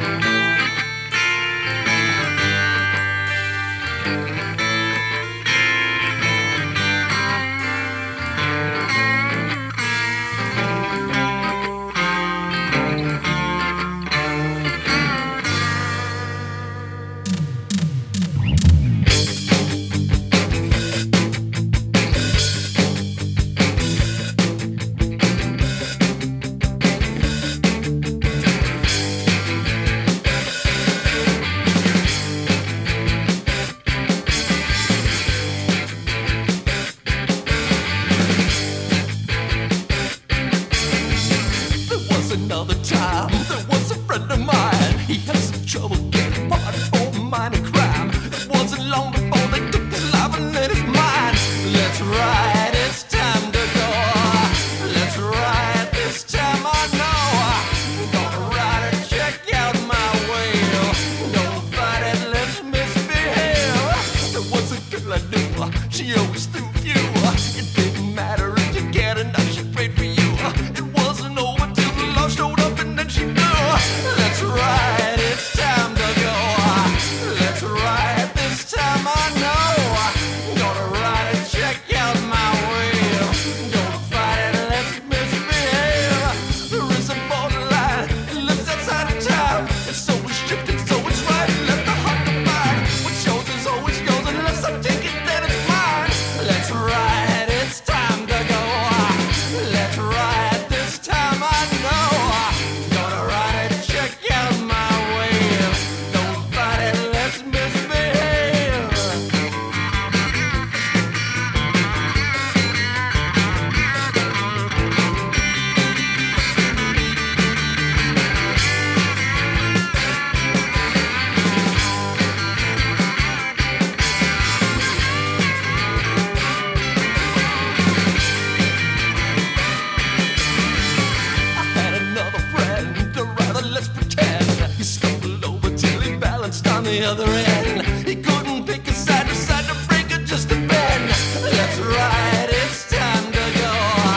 the other end. He couldn't pick a side, decided to break it just a bend. Let's ride, it's time to go.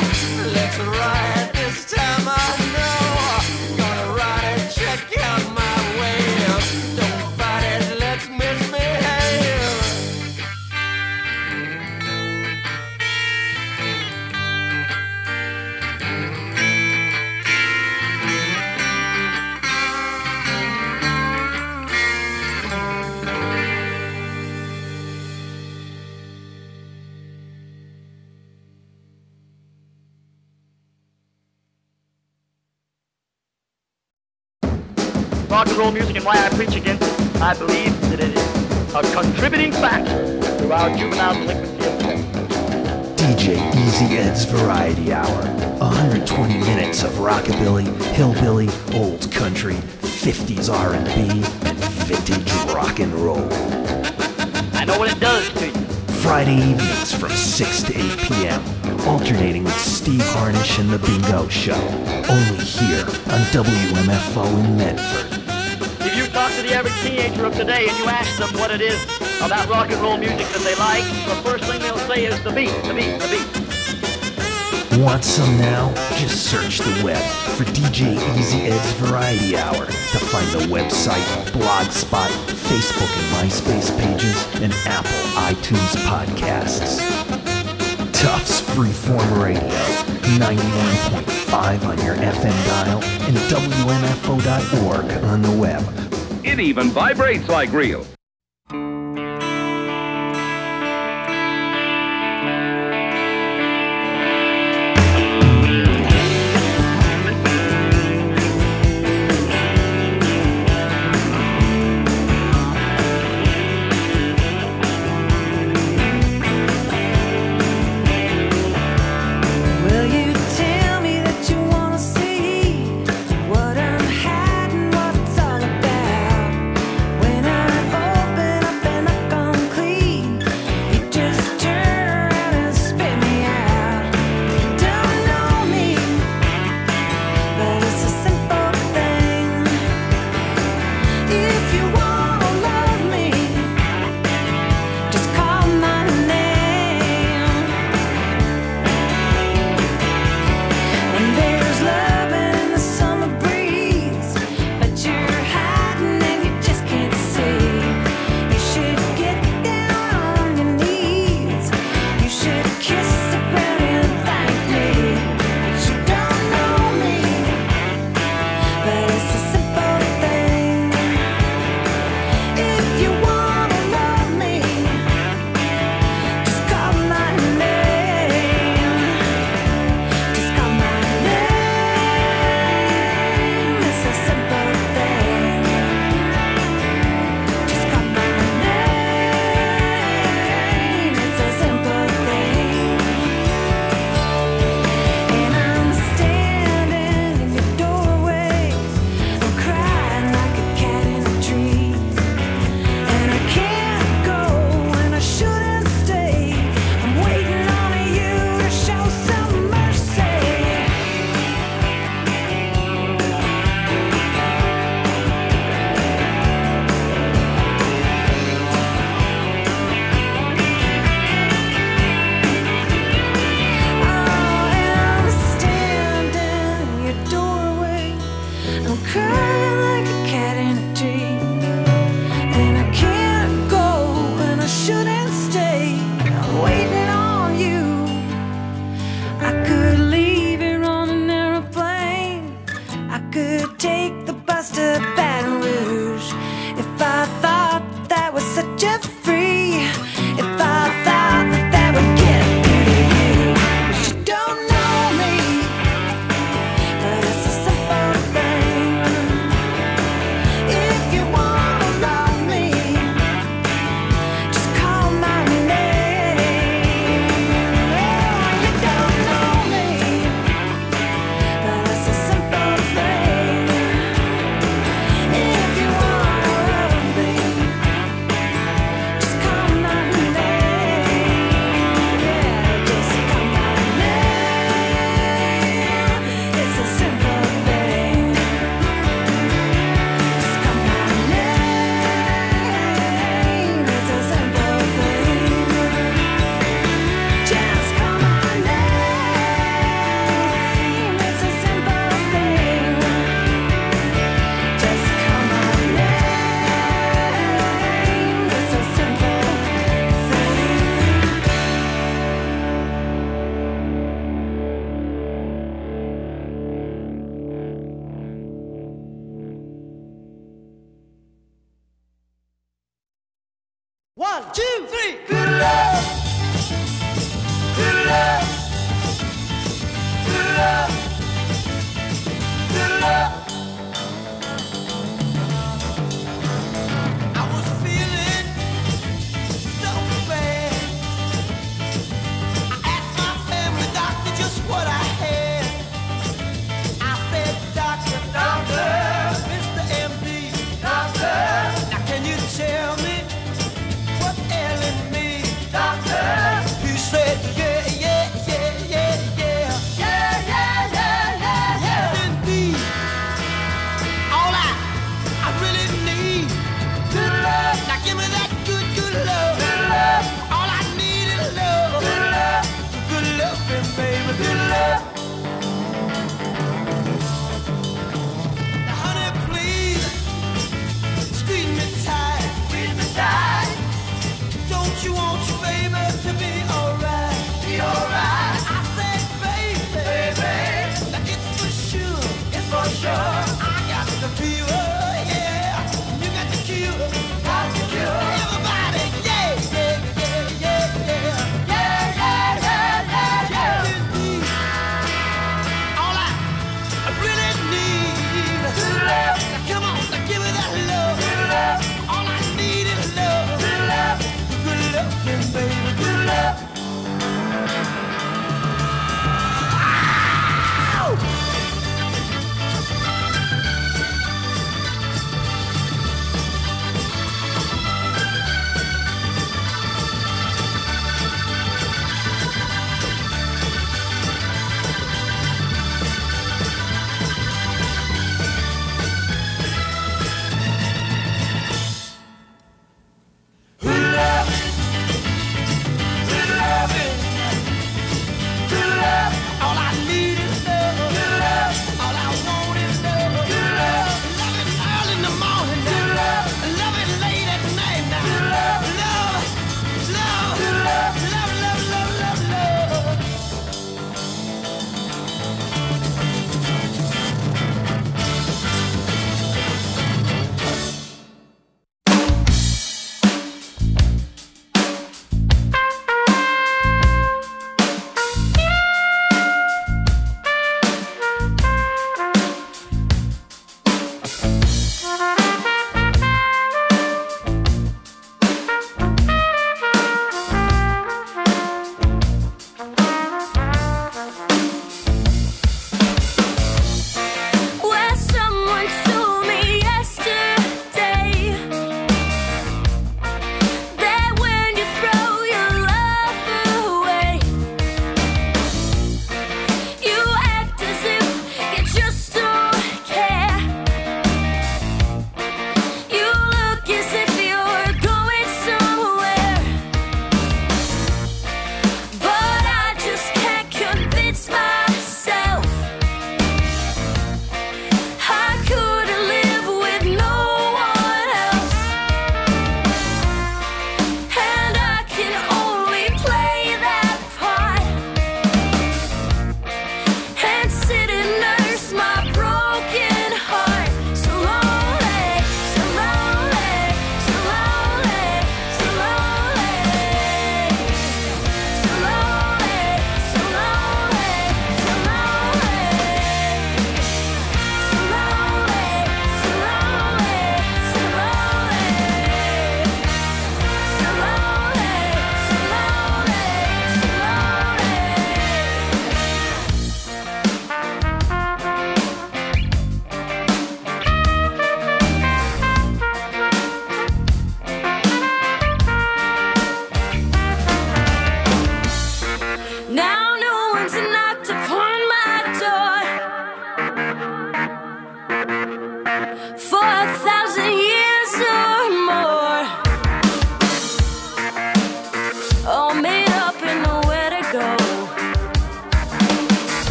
Let's ride, this time I know. Gonna ride it, check out my wave. Don't fight it, let's misbehave. Rock and roll music and why I preach against it, I believe that it is a contributing factor to our juvenile delinquency of today. DJ Easy Ed's Variety Hour. 120 minutes of rockabilly, hillbilly, old country, 50s R&B, and vintage rock and roll. I know what it does to you. Friday evenings from 6 to 8 p.m. Alternating with Steve Harnish and The Bingo Show. Only here on WMFO in Medford. If you talk to the average teenager of today and you ask them what it is about rock and roll music that they like, the first thing they'll say is the beat, the beat, the beat. Want some now? Just search the web for DJ Easy Ed's Variety Hour to find the website, Blogspot, Facebook and MySpace pages, and Apple iTunes podcasts. Tufts Freeform Radio, 91.5 on your FM dial, and WMFO.org on the web. It even vibrates like real. What I'm hiding, what it's all about. When I'm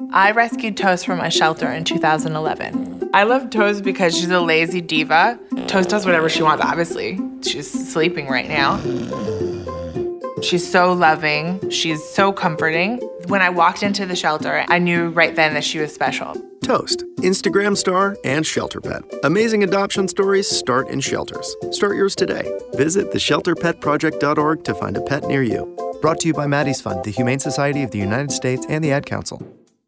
I rescued Toast from a shelter in 2011. I love Toast because she's a lazy diva. Toast does whatever she wants, obviously. She's sleeping right now. She's so loving. She's so comforting. When I walked into the shelter, I knew right then that she was special. Toast, Instagram star and shelter pet. Amazing adoption stories start in shelters. Start yours today. Visit theshelterpetproject.org to find a pet near you. Brought to you by Maddie's Fund, the Humane Society of the United States, and the Ad Council.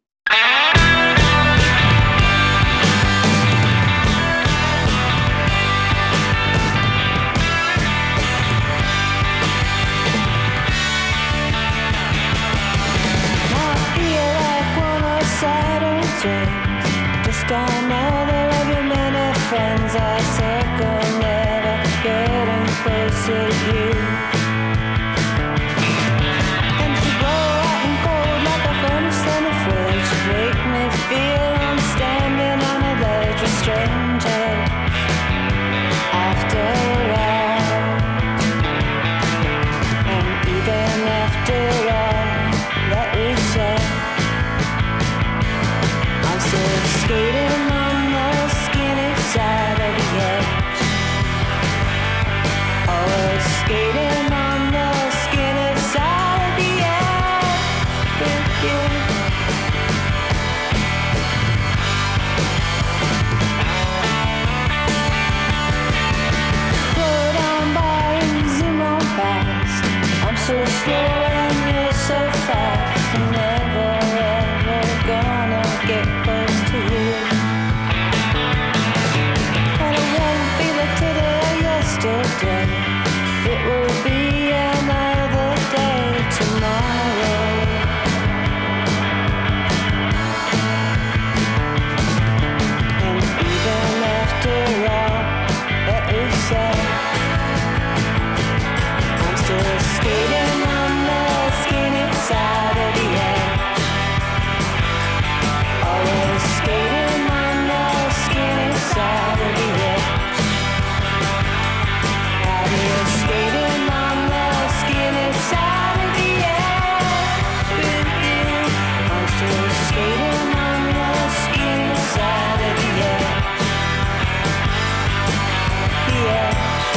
Just another of your many friends. I circle, never getting closer to you. And you blow hot and cold like a furnace in a fridge. You make me feel I'm standing on a ledge with strangers. After all, and even after all that we said, skating on the skinny side of the edge. Always skating on the skinny side of the edge with you. Float on by and zoom on past. I'm so slow and you're so fast. I'm never ever gonna get close to you. And it won't be like today or yesterday. It will be another day tomorrow. And even after all that we said, I'm still skating on the skinny side of the edge. Always skating on the skinny side of the edge. Out here skating on the skinny side of the edge with you. I'm still skating on the skinny side of the edge. The edge.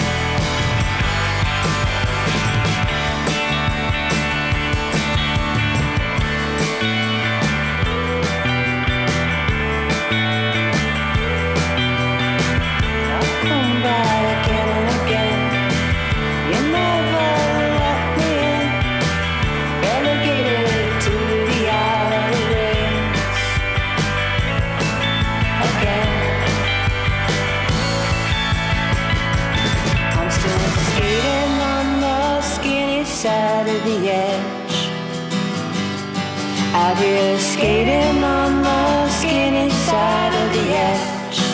Come back again and again. You never let me in. Relegated to the outer rings again. I'm still skating on the skinny side of the edge. Out here skating on the skinny side of the edge.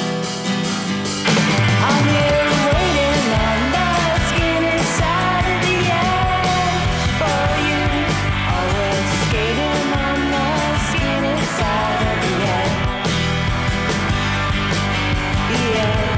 I'm here waiting on the skinny side of the edge for you. Always skating on the skinny side of the edge. The edge.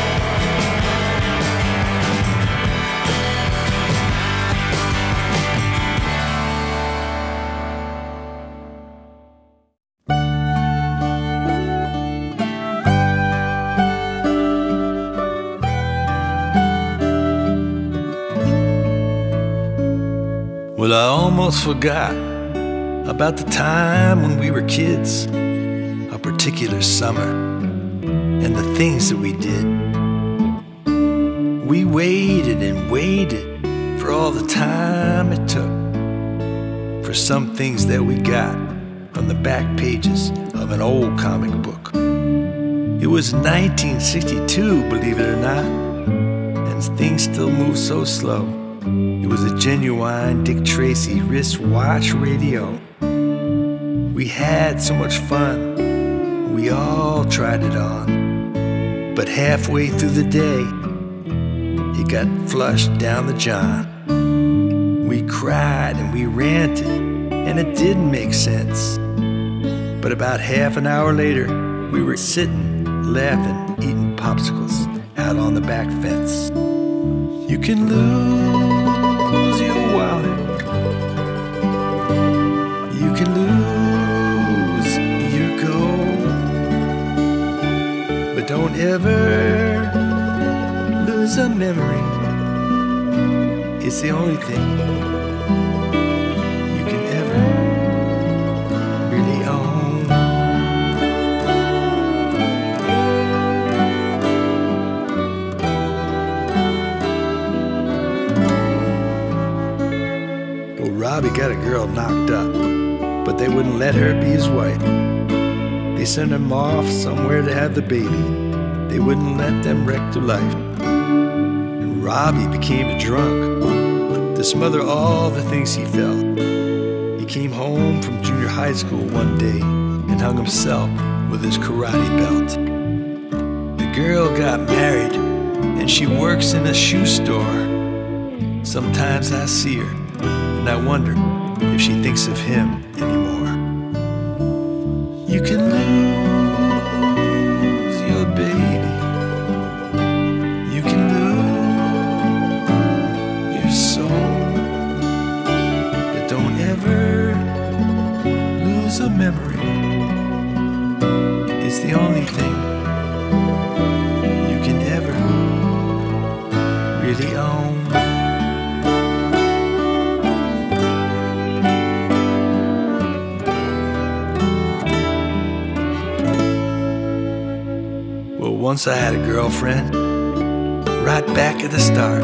Well, I almost forgot about the time when we were kids, a particular summer, and the things that we did. We waited and waited for all the time it took for some things that we got from the back pages of an old comic book. It was 1962, believe it or not, and things still move so slow. It was a genuine Dick Tracy wristwatch radio. We had so much fun, we all tried it on. But halfway through the day, it got flushed down the john. We cried and we ranted, and it didn't make sense. But about half an hour later, we were sitting, laughing, eating popsicles out on the back fence. You can lose your wallet. You can lose don't ever lose a memory. It's the only thing you can ever really own. Well, Robbie got a girl knocked up, but they wouldn't let her be his wife. They sent him off somewhere to have the baby. They wouldn't let them wreck their life. And Robbie became a drunk to smother all the things he felt. He came home from junior high school one day and hung himself with his karate belt. The girl got married and she works in a shoe store. Sometimes I see her and I wonder if she thinks of him anymore. You can lose your baby. You can lose your soul. But don't ever lose a memory. It's the only thing you can ever really own. Once I had a girlfriend, right back at the start.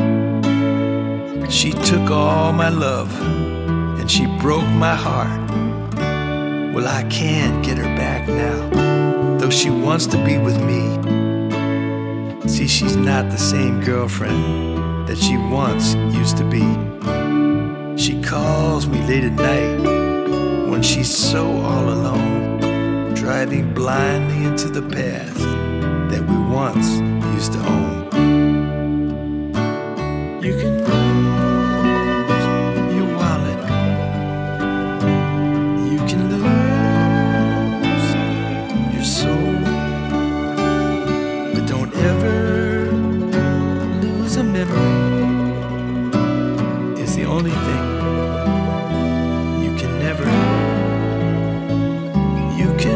She took all my love and she broke my heart. Well, I can't get her back now, though she wants to be with me. See, she's not the same girlfriend that she once used to be. She calls me late at night when she's so all alone, driving blindly into the past that we once used to own. You can lose your wallet. You can lose your soul. But don't ever lose a memory. It's the only thing you can never. You can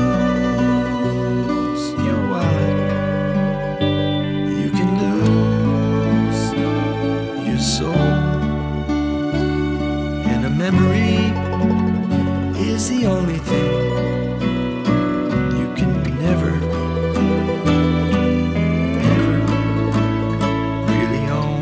memory is the only thing you can never, never really own.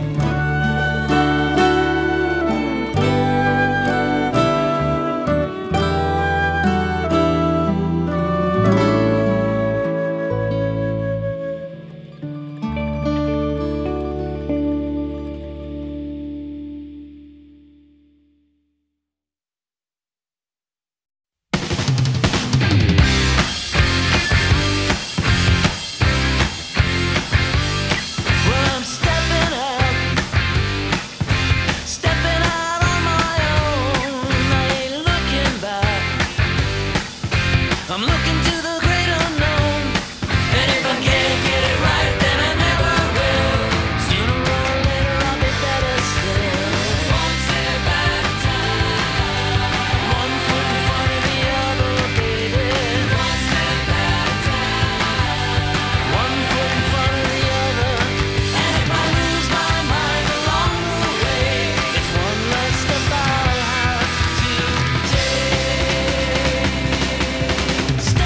Stay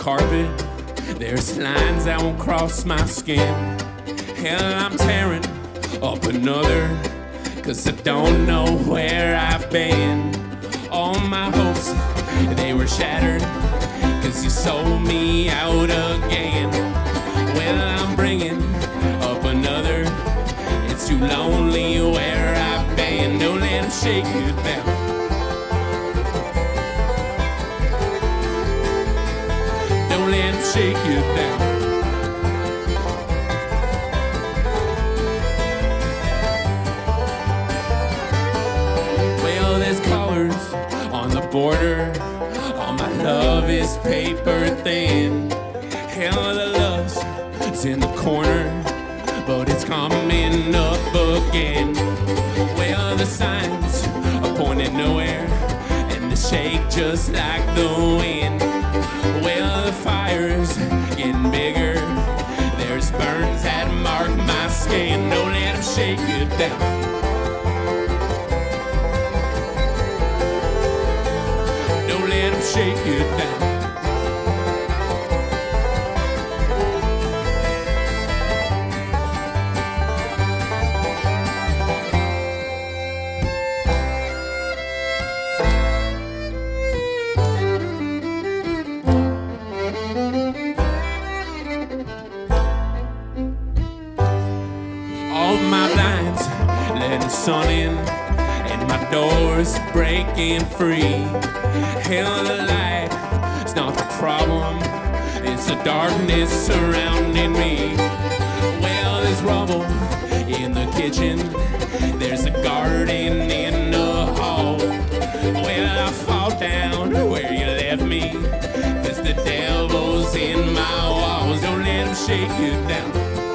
carpet. There's lines that won't cross my skin. Hell, I'm tearing up another, 'cause I don't know where I've been. All my hopes, they were shattered, 'cause you sold me out again. Well, I'm bringing up another. It's too lonely where I've been. Don't let them shake you down. Don't let them shake you down. Well, there's colors on the border. All my love is paper thin. Hell, the lust is in the corner, but it's coming up again. Well, the signs are pointing nowhere, and they shake just like the wind. Well, the fire's getting bigger. There's burns that mark my skin. Don't let them shake you down. Don't let them shake you down. Sun in and my door's breaking free. Hell, the light, it's not the problem, it's the darkness surrounding me. Well, there's rubble in the kitchen, there's a garden in the hall. Well, I fall down where you left me, 'cause the devil's in my walls. Don't let him shake you down.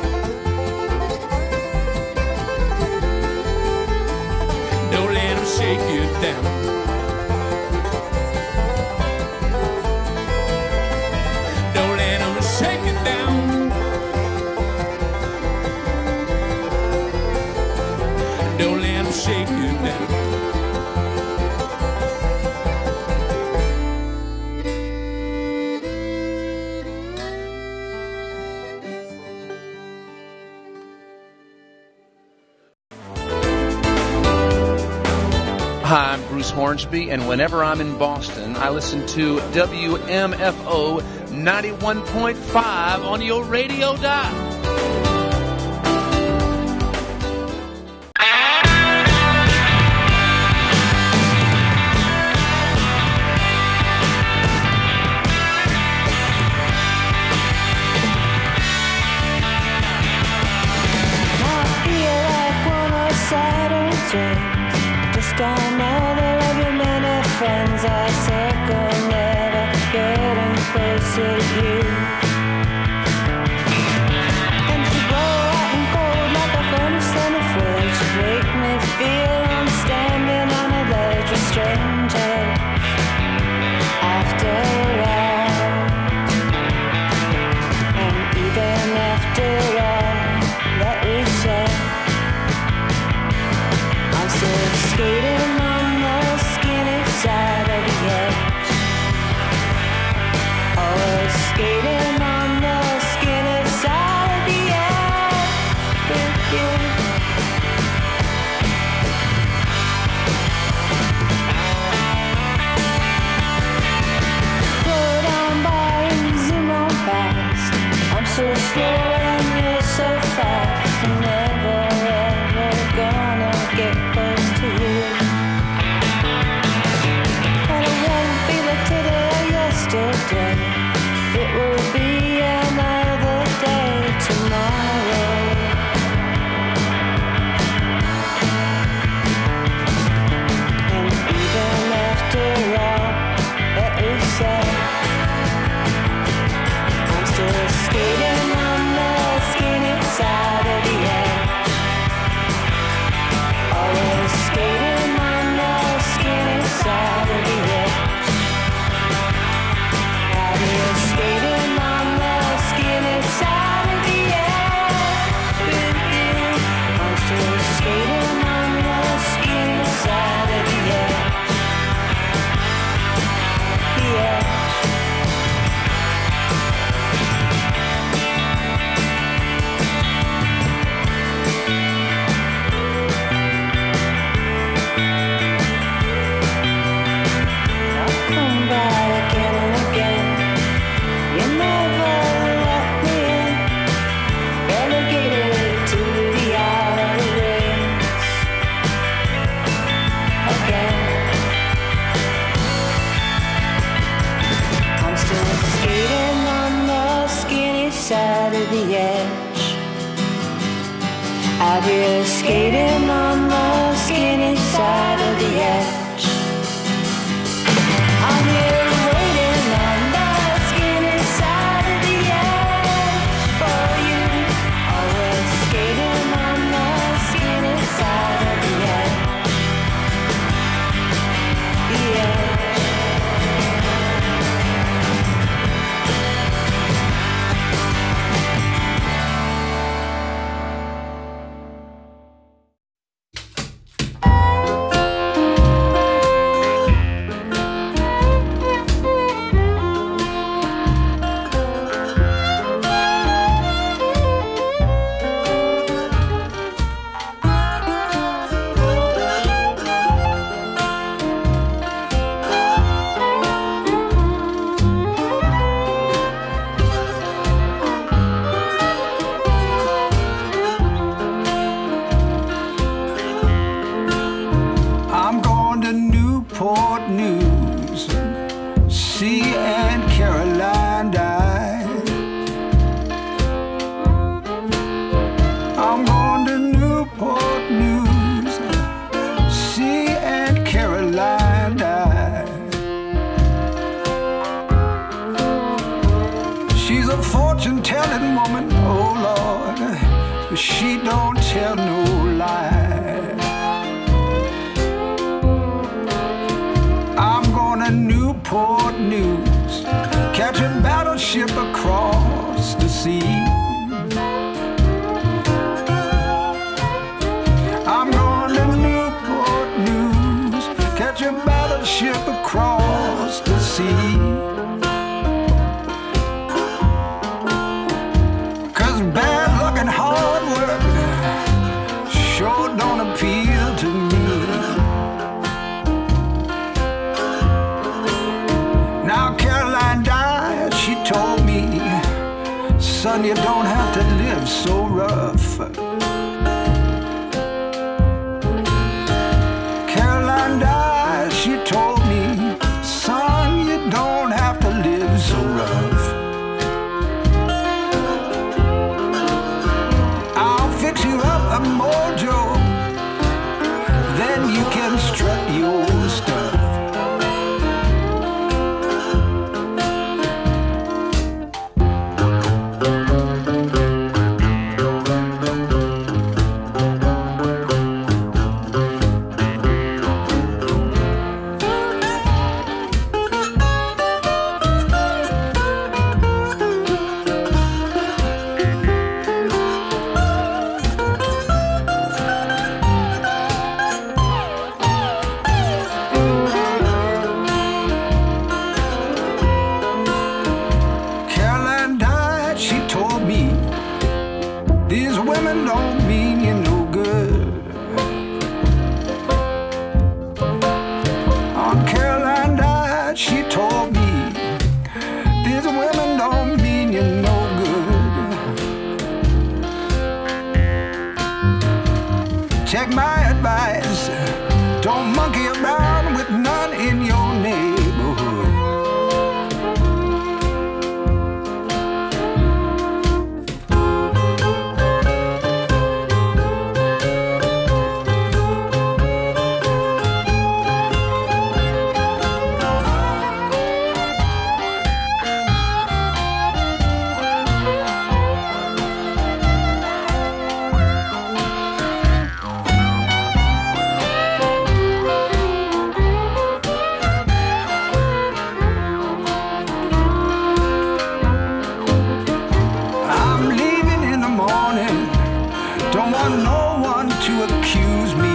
Shake you down. Don't let them shake you down. Don't let them shake you down. Hi, I'm Bruce Hornsby, and whenever I'm in Boston, I listen to WMFO 91.5 on your radio dial. I feel like one of Saturn's rings. Just another of your many friends. I circle, never getting closer to you. And you blow hot and cold like a furnace in a fridge. You make me feel I'm standing on a ledge with strangers. After all, and even after all that we said, I'm still skating on the skinny side of the edge. Always skating on the skinny side of the edge with you. Float on by and zoom on past. I'm so slow and you're so fast. I'm never ever gonna get close to you. we're skating on the skinny side of the edge. I'm here waiting on the skinny side of the edge for you. Oh, we're skating on the skinny side of the edge. The edge. I'm going to Newport News. See Aunt Caroline die. I'm going to Newport News. See Aunt Caroline die. She's a fortune-telling woman, oh Lord, but she don't tell no lie. I'm going to Newport News, catch a battleship across the sea. I'm going to Newport News, catch a battleship across the sea. 'Cause bad luck and hard work sure don't appeal to me. Now Caroline died, she told me, son, you don't have to live so rough. Caroline died, she told me, son, you don't have to live so rough. I'll fix you up a mojo, then you can strut your stuff. Caroline died, she told me, these women don't mean you no good. Aunt Caroline died, she told me, these women don't mean you no good. Take my advice, don't monkey around with none in your neighborhood. I'm leaving in the morning, don't want no one to accuse me.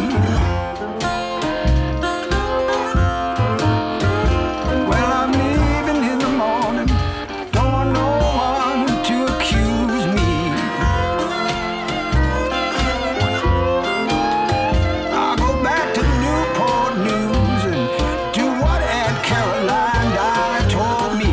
Well, I'm leaving in the morning, don't want no one to accuse me. I'll go back to Newport News and do what Aunt Caroline died told me.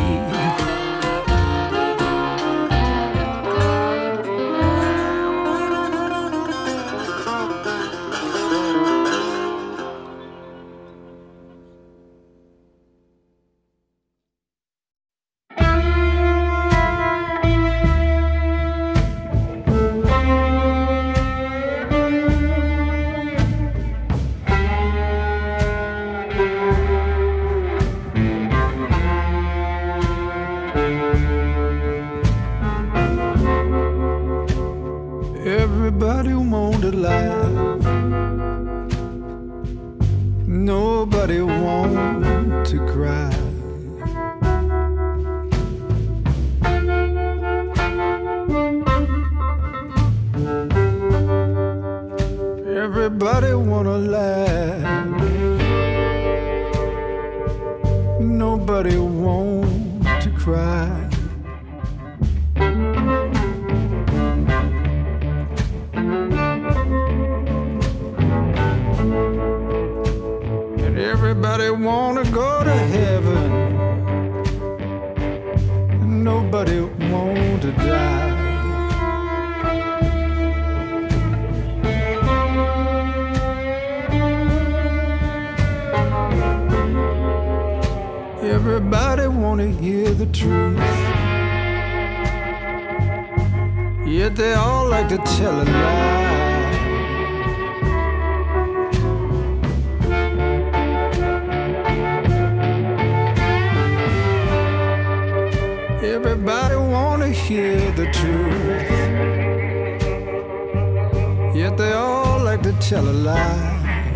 Everybody want to cry. Everybody wanna laugh. Nobody want to cry. And everybody wanna go to heaven. And nobody want to die. Everybody wanna hear the truth, yet they all like to tell a lie. Everybody wanna hear the truth, yet they all like to tell a lie.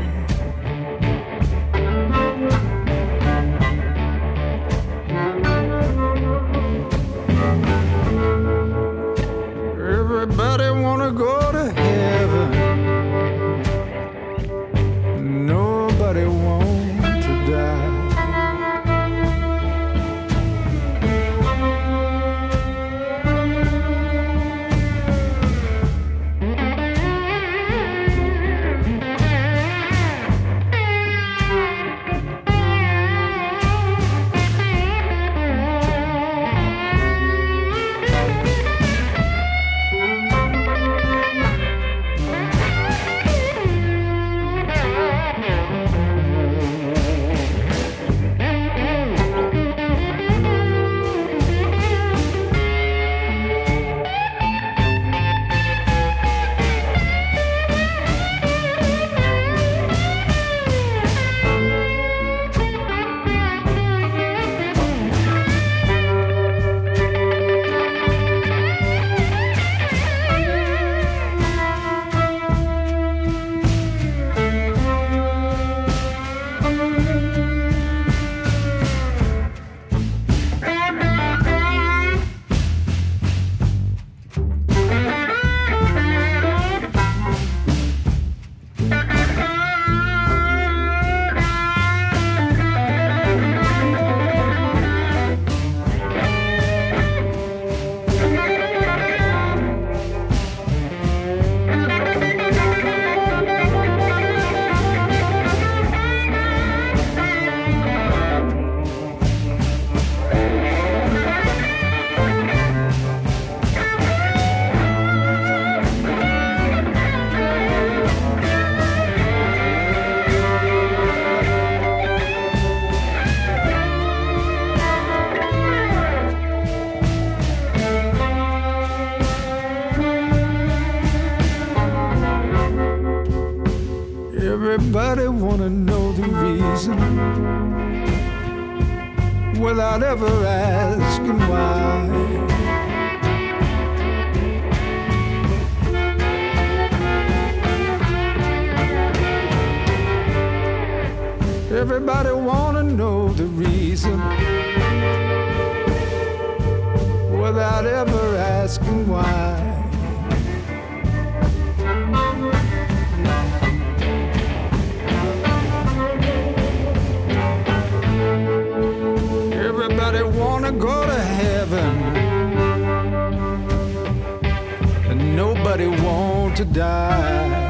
Everybody wanna go to heaven. Nobody want to die. Everybody wanna know the reason without ever asking why. Everybody wanna know the reason without ever asking why. Everybody wanna go to heaven, and nobody want to die.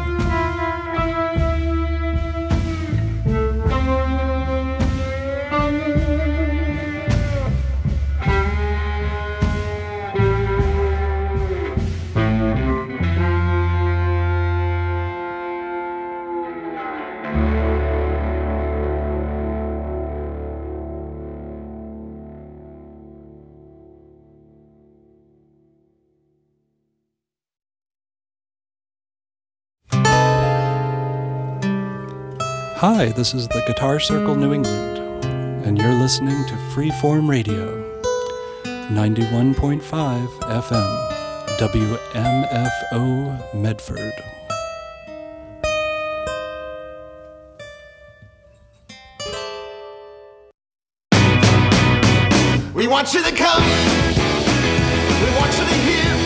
Hi, this is the Guitar Circle New England, and you're listening to Freeform Radio, 91.5 FM, WMFO Medford. want you to come. We want you to hear.